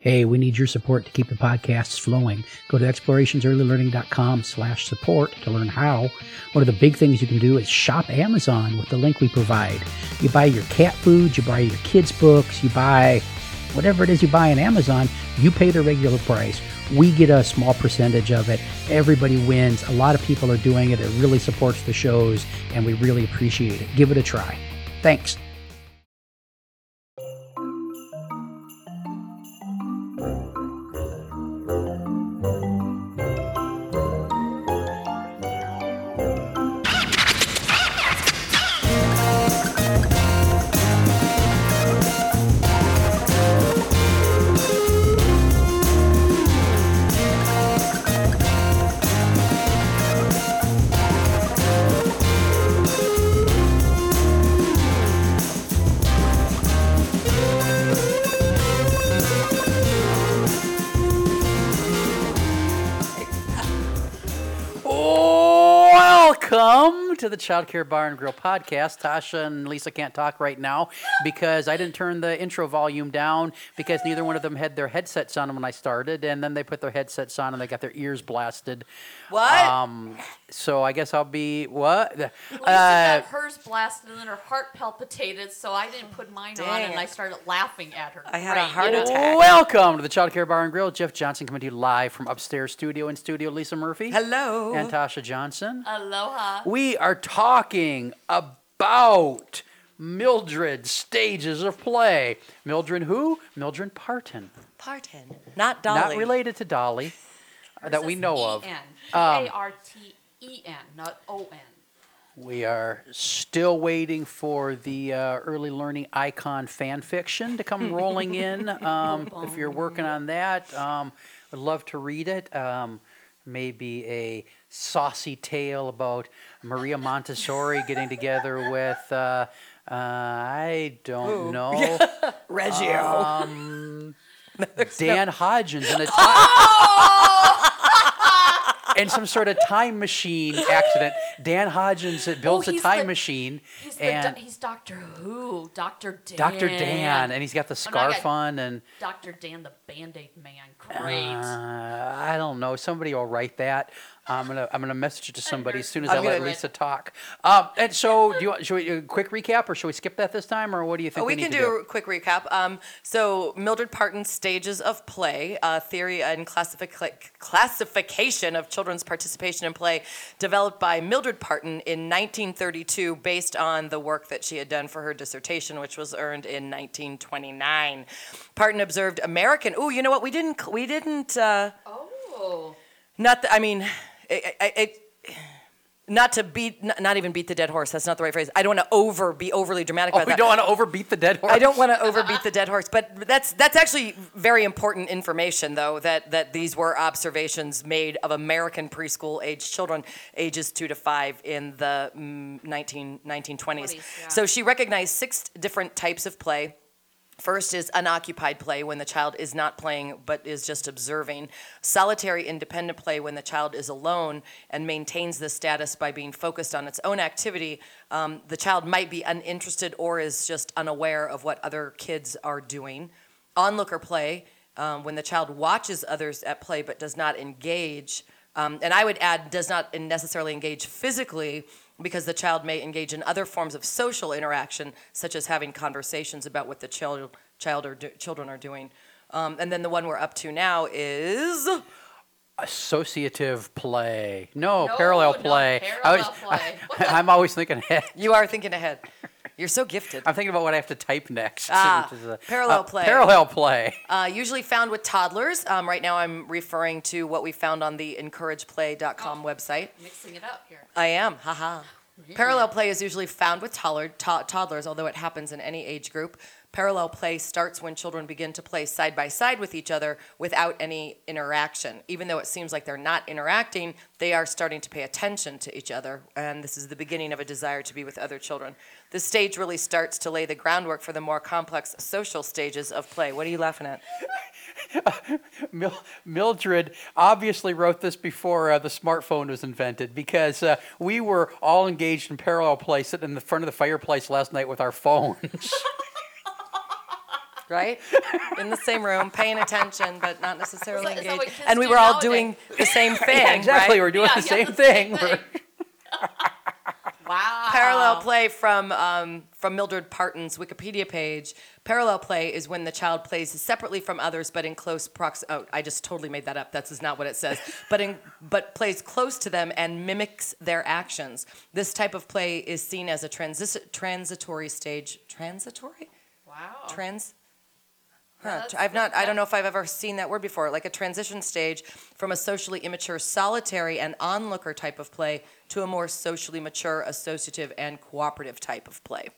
Hey, we need your support to keep the podcasts flowing. Go to explorationsearlylearning.com/support to learn how. One of the big things you can do is shop Amazon with the link we provide. You buy your cat food, you buy your kids' books, you buy whatever it is you buy on Amazon, you pay the regular price. We get a small percentage of it. Everybody wins. A lot of people are doing it. It really supports the shows, and we really appreciate it. Give it a try. Thanks. Welcome to the Child Care Bar and Grill podcast. Tasha and Lisa can't talk right now because I didn't turn the intro volume down because neither one of them had their headsets on when I started, and then they put their headsets on and they got their ears blasted. What? So I guess I'll be what? Lisa got hers blasted and then her heart palpitated, so I didn't put mine on and I started laughing at her. I had a heart attack. Welcome to the Child Care Bar and Grill. Jeff Johnson coming to you live from upstairs studio in studio. Lisa Murphy. Hello. And Tasha Johnson. Aloha. We are talking about Mildred's stages of play. Mildred who? Mildred Parton. Parton. Not Dolly. Not related to Dolly that we know of. Parten, not O-N. We are still waiting for the early learning icon fan fiction to come rolling in. If you're working on that, I'd love to read it. Maybe a saucy tale about Maria Montessori getting together with, I don't know. Reggio. Dan Hodgins in a and some sort of time machine accident. Dan Hodgins builds a time machine. He's Doctor Who, Dr. Dan. Dr. Dan, and he's got the scarf on. And Dr. Dan, the Band-Aid man. Great. I don't know. Somebody will write that. I'm gonna message it to somebody as soon as I let Lisa talk. And so, should we a quick recap, or should we skip that this time, or what do you think? We can do a quick recap. So Mildred Parton's stages of play, theory and classification of children's participation in play, developed by Mildred Parton in 1932, based on the work that she had done for her dissertation, which was earned in 1929. Parton observed American. Oh, you know what? We didn't. Not even beat the dead horse. That's not the right phrase. I don't want to be overly dramatic about that. We don't want to overbeat the dead horse. I don't want to overbeat the dead horse, but that's actually very important information, though, that these were observations made of American preschool age children, ages 2 to 5, in the 1920s. Yeah. So she recognized 6 different types of play. First is unoccupied play, when the child is not playing but is just observing. Solitary independent play, when the child is alone and maintains this status by being focused on its own activity. The child might be uninterested or is just unaware of what other kids are doing. Onlooker play, when the child watches others at play but does not engage. And I would add, does not necessarily engage physically, because the child may engage in other forms of social interaction, such as having conversations about what the children are doing. And then the one we're up to now is associative play. No, parallel play. Parallel play. I'm always thinking ahead. You are thinking ahead. You're so gifted. I'm thinking about what I have to type next. Parallel play. Parallel play. Usually found with toddlers. Right now I'm referring to what we found on the encourageplay.com website. Mixing it up here. I am. Haha. Yeah. Parallel play is usually found with toddlers, although it happens in any age group. Parallel play starts when children begin to play side by side with each other without any interaction. Even though it seems like they're not interacting, they are starting to pay attention to each other, and this is the beginning of a desire to be with other children. This stage really starts to lay the groundwork for the more complex social stages of play. What are you laughing at? Mildred obviously wrote this before the smartphone was invented, because we were all engaged in parallel play sitting in the front of the fireplace last night with our phones. right? In the same room, paying attention, but not necessarily Is that engaged. what kids And we do were all nowadays? doing the same thing, Yeah, exactly. right? We're doing Yeah, the yeah, same the thing. same thing. Wow. Parallel play from Mildred Parton's Wikipedia page. Parallel play is when the child plays separately from others, but in close oh, I just totally made that up. That's not what it says. But plays close to them and mimics their actions. This type of play is seen as a transitory stage. Transitory? Wow. I don't know if I've ever seen that word before, like a transition stage from a socially immature solitary and onlooker type of play to a more socially mature, associative, and cooperative type of play.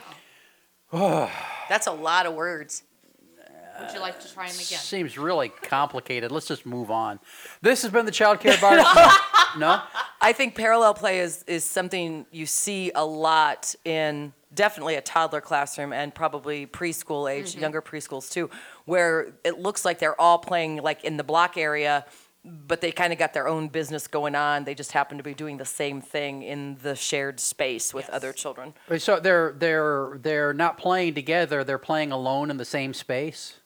Wow. That's a lot of words. Would you like to try them again? Seems really complicated. Let's just move on. This has been the Child Care Bar. No? I think parallel play is something you see a lot in definitely a toddler classroom and probably preschool age, younger preschools too, where it looks like they're all playing like in the block area, but they kind of got their own business going on. They just happen to be doing the same thing in the shared space with other children. So they're not playing together. They're playing alone in the same space.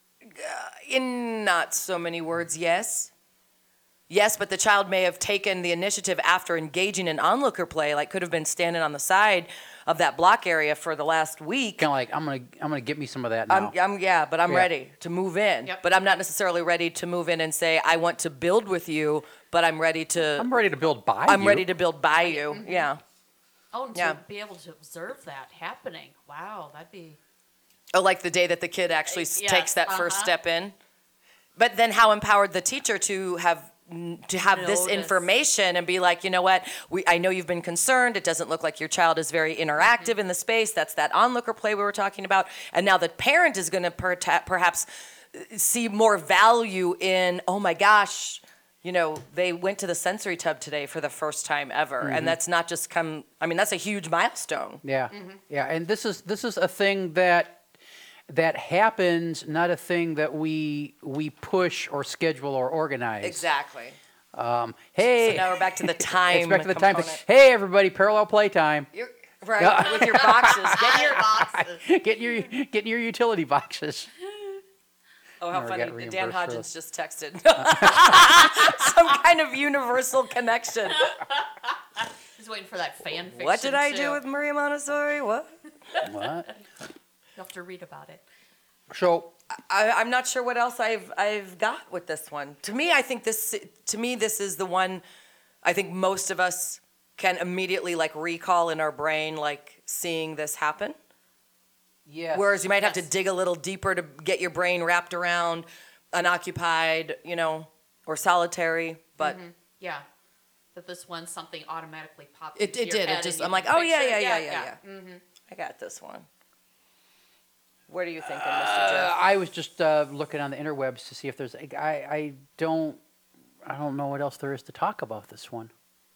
In not so many words, yes. Yes, but the child may have taken the initiative after engaging in onlooker play, like could have been standing on the side of that block area for the last week. Kind of like I'm gonna get me some of that now. I'm ready to move in. Yep. But I'm not necessarily ready to move in and say I want to build with you, but I'm ready to. I'm ready to build by I'm you. ready to build by you. Yeah. Oh, and Yeah. to be able to observe that happening. Wow, that'd be... Oh, like the day that the kid actually Yes, takes that first uh-huh. step in. But then how empowered the teacher to have this Notice. information and be like, you know what, I know you've been concerned. It doesn't look like your child is very interactive in the space. That's that onlooker play we were talking about. And now the parent is going to perhaps see more value in, oh my gosh, you know, they went to the sensory tub today for the first time ever. And that's not just that's a huge milestone. Yeah, yeah, and this is a thing that happens, not a thing that we push or schedule or organize. Exactly. Hey, So now we're back to the time. it's back to the time thing. component. Hey, everybody, parallel playtime. You're, right, with your boxes. Get your Boxes. Get your utility boxes. Oh, how Never funny. got reimbursed Dan for Hodgins just texted. Some kind of universal connection. He's waiting for that fan fiction, What did I too. do with Maria Montessori? What? What? You have to read about it. So I'm not sure what else I've got with this one. To me, this is the one I think most of us can immediately like recall in our brain, like seeing this happen. yeah. Whereas you might have to Yes. dig a little deeper to get your brain wrapped around unoccupied, or solitary. But Yeah. That this one, something automatically popped it into your did. head It just and I'm you like, oh yeah. picture- I got this one. What are you thinking, Mr. Jeff? I was just looking on the interwebs to see if there's. I don't know what else there is to talk about this one.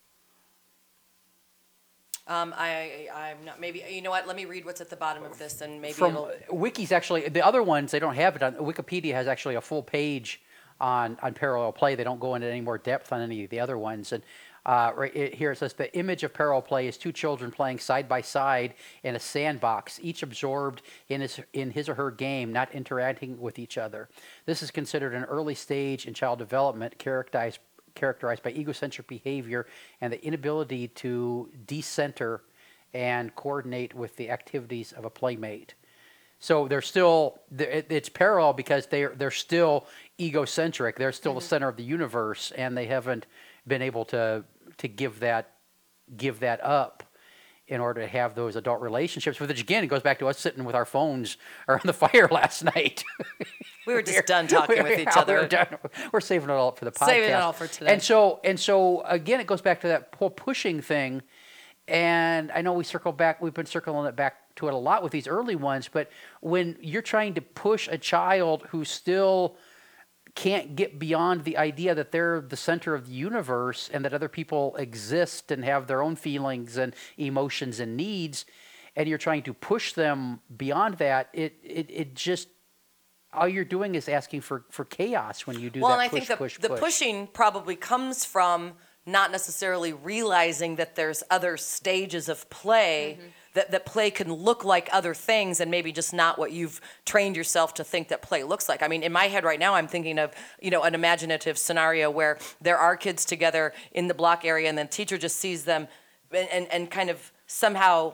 I'm not. Maybe you know what? Let me read what's at the bottom of this, and maybe From it'll. Wiki's actually, the other ones they don't have it on. Wikipedia has actually a full page on parallel play. They don't go into any more depth on any of the other ones. And here it says the image of parallel play is two children playing side by side in a sandbox, each absorbed in his or her game, not interacting with each other. This is considered an early stage in child development, characterized by egocentric behavior and the inability to decenter and coordinate with the activities of a playmate. So they're still, it's parallel because they're still egocentric. They're still the center of the universe, and they haven't been able to give that up in order to have those adult relationships. Which again, it goes back to us sitting with our phones around the fire last night. We were just done talking with each other. We're saving it all up for the podcast. Saving it all for today. And so again, it goes back to that whole pushing thing. And I know we've been circling it back to it a lot with these early ones, but when you're trying to push a child who still can't get beyond the idea that they're the center of the universe and that other people exist and have their own feelings and emotions and needs, and you're trying to push them beyond that, it just, all you're doing is asking for chaos when you do that. Well, and I think the push. pushing probably comes from not necessarily realizing that there's other stages of play that play can look like other things and maybe just not what you've trained yourself to think that play looks like. I mean, in my head right now, I'm thinking of, an imaginative scenario where there are kids together in the block area and the teacher just sees them and kind of somehow,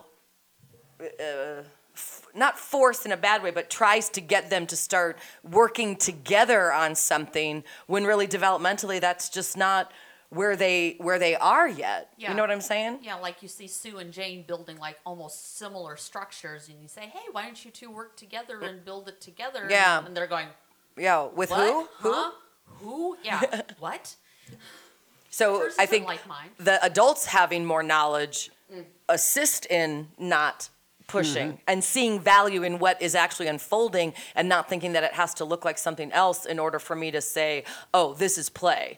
not forced in a bad way, but tries to get them to start working together on something when really developmentally that's just not where they are yet. Yeah. You know what I'm saying? Yeah, like you see Sue and Jane building like almost similar structures, and you say, "Hey, why don't you two work together and build it together?" Yeah. And they're going, Yeah, with "What? who? Huh? Who? Yeah, what?" So Hers I isn't think like mine. the adults having more knowledge assist in not pushing and seeing value in what is actually unfolding and not thinking that it has to look like something else in order for me to say, "Oh, this is play."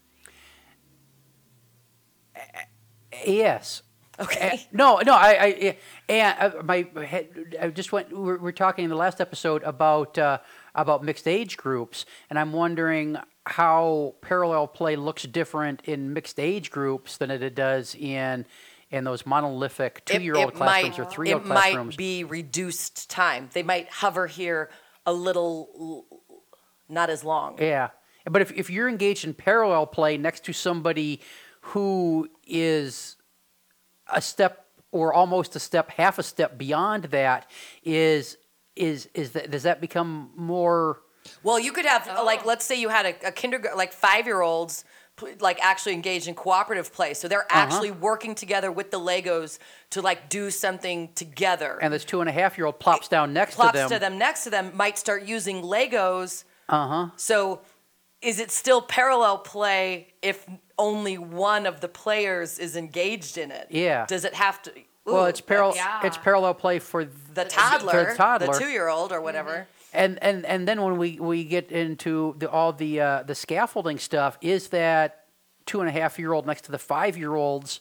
Yes. Okay. No. My head. I just went. We're talking in the last episode about mixed age groups, and I'm wondering how parallel play looks different in mixed age groups than it does in those monolithic 2-year-old classrooms or 3-year-old classrooms. It might be reduced time. They might hover here a little, not as long. Yeah, but if you're engaged in parallel play next to somebody who is a step or almost a step, half a step beyond that, does that become more? Well, you could have like, let's say you had a kindergarten, like 5-year-olds, like actually engaged in cooperative play. So they're actually working together with the Legos to like do something together. And this 2.5-year-old plops down next to them, might start using Legos. So is it still parallel play if only one of the players is engaged in it? Yeah. Does it have to? Well, it's parallel. yeah. It's parallel play for The toddler, the toddler, the 2-year-old or whatever. and then when we get into all the scaffolding stuff, is that 2.5-year-old next to the 5-year-olds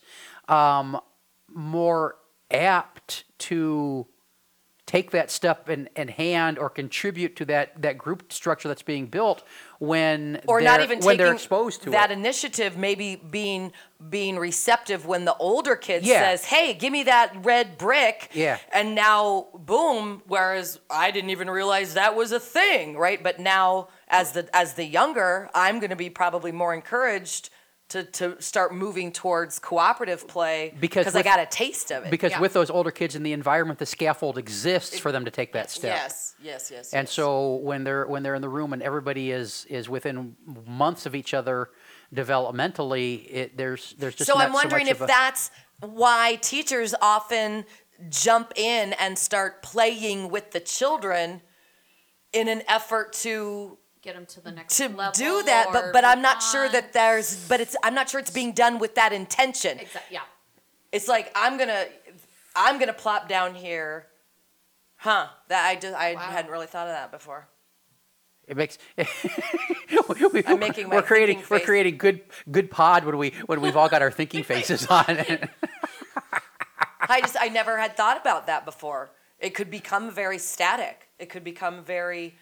more apt to take that step in hand or contribute to that group structure that's being built when they're exposed to that it. initiative, maybe being receptive when the older kid Yeah. says, "Hey, give me that red brick," Yeah. and now boom. Whereas I didn't even realize that was a thing, right? But now, as the younger, I'm going to be probably more encouraged to start moving towards cooperative play because I got a taste of it. Because with those older kids in the environment, the scaffold exists for them to take that step. Yes. And so when they're in the room and everybody is within months of each other developmentally, there's just so not I'm wondering so much if that's why teachers often jump in and start playing with the children in an effort to get them to the next level do that, but I'm not sure that I'm not sure it's being done with that intention. Exactly. Yeah. It's like I'm gonna plop down here, That I hadn't really thought of that before. It makes I'm making my we're face. creating good pod when we've all got our thinking faces on. I never had thought about that before. It could become very static. It could become very,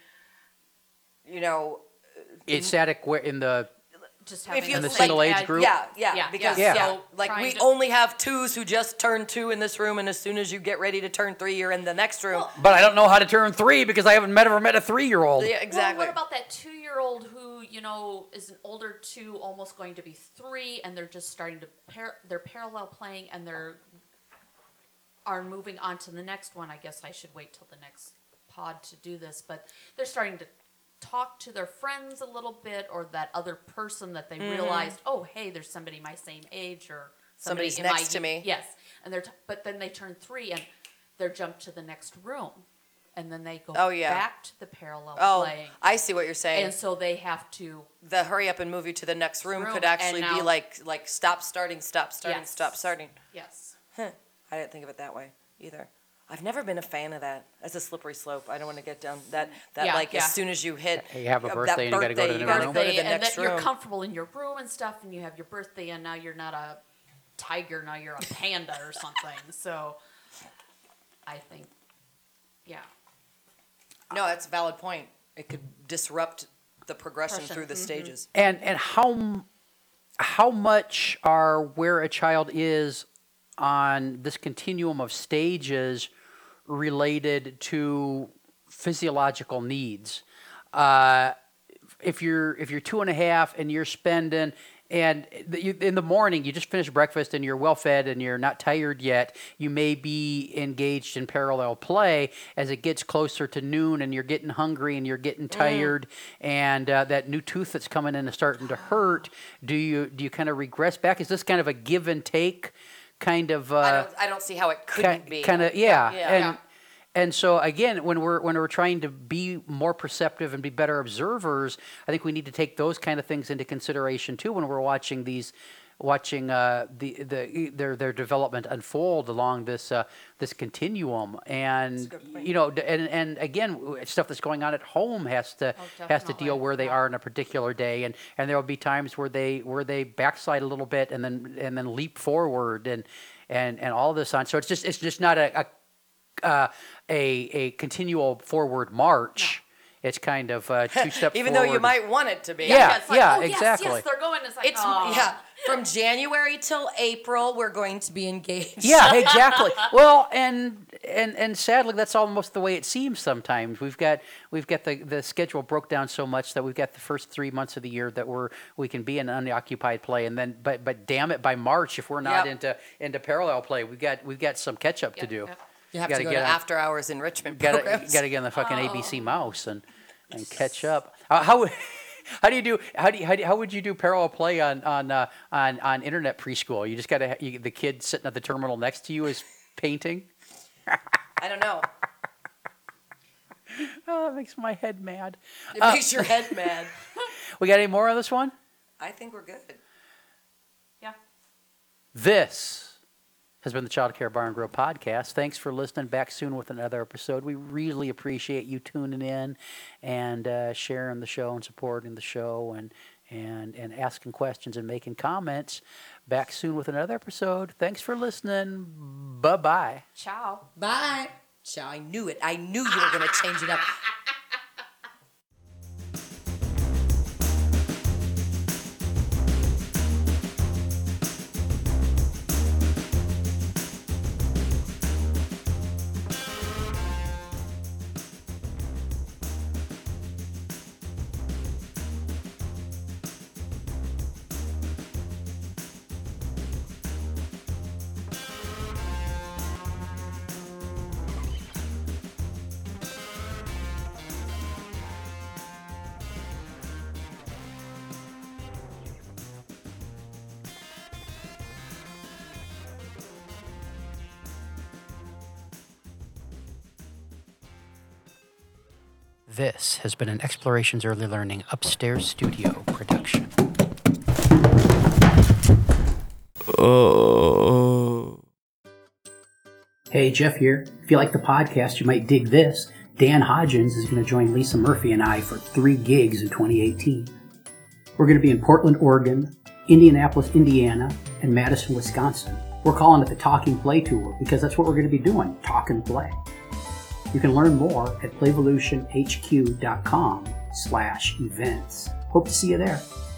It's static where in the Just If having you- in the like, single age group. Yeah, because So like trying we to- only have 2s who just turned 2 in this room, and as soon as you get ready to turn 3, you're in the next room. But I don't know how to turn 3 because I haven't ever met a 3-year-old. Yeah, exactly. Well, what about that 2-year-old who, is an older 2, almost going to be 3, and they're just starting to they're parallel playing, and are moving on to the next one. I guess I should wait till the next pod to do this, but they're starting to talk to their friends a little bit, or that other person that they realized, oh, hey, there's somebody my same age, or Somebody's in next to me. Yes, and but then they turn 3 and they're jumped to the next room, and then they go back to the parallel playing. I see what you're saying. And so they have to. The hurry up and move you to the next room Room, could actually and be now- like stop starting, stop starting, Yes. stop starting. Yes. I didn't think of it that way either. I've never been a fan of that. That's a slippery slope. I don't want to get down that as soon as you hit You have a that birthday and you gotta go to the you new gotta room. go to the and next that room. you're comfortable in your room and stuff, and you have your birthday, and now you're not a tiger, now you're a panda or something. So I think, No, that's a valid point. It could disrupt the progression through the stages. And how much are where a child is on this continuum of stages related to physiological needs. If you're 2.5 and you're spending, and in the morning you just finished breakfast and you're well fed and you're not tired yet, you may be engaged in parallel play. As it gets closer to noon and you're getting hungry and you're getting tired, and that new tooth that's coming in is starting to hurt, do you kind of regress back? Is this kind of a give and take kind of? I don't see how it couldn't be. Kind of, yeah. And so again, when we're trying to be more perceptive and be better observers, I think we need to take those kind of things into consideration too when we're watching their development unfold along this continuum. And and again, stuff that's going on at home has to deal where they are in a particular day, and there will be times where they backslide a little bit and then leap forward and all this on. So it's just not a continual forward march. No. It's kind of 2 steps even forward. Though you might want it to be. Exactly. Yes, they're going. It's from January till April, we're going to be engaged. Yeah, exactly. Well, and sadly, that's almost the way it seems sometimes. We've got the schedule broke down so much that we've got the first 3 months of the year that we can be in unoccupied play, and then but damn it, by March, if we're not into parallel play, we've got some catch up to do. Yep. You have to go to after-hours enrichment programs. Got to get on the fucking ABC mouse and catch up. How would you do parallel play on internet preschool? You just got the kid sitting at the terminal next to you is painting. I don't know. Oh, that makes my head mad. It makes your head mad. We got any more on this one? I think we're good. Yeah. This has been the Child Care Bar and Grill podcast. Thanks for listening. Back soon with another episode. We really appreciate you tuning in and sharing the show and supporting the show and asking questions and making comments. Back soon with another episode. Thanks for listening. Bye-bye. Ciao. Bye. Ciao. I knew it. I knew you were going to change it up. This has been an Explorations Early Learning Upstairs Studio production. Hey, Jeff here. If you like the podcast, you might dig this. Dan Hodgins is going to join Lisa Murphy and I for 3 gigs in 2018. We're going to be in Portland, Oregon, Indianapolis, Indiana, and Madison, Wisconsin. We're calling it the Talking Play Tour because that's what we're going to be doing, talk and play. You can learn more at playvolutionhq.com/events. Hope to see you there.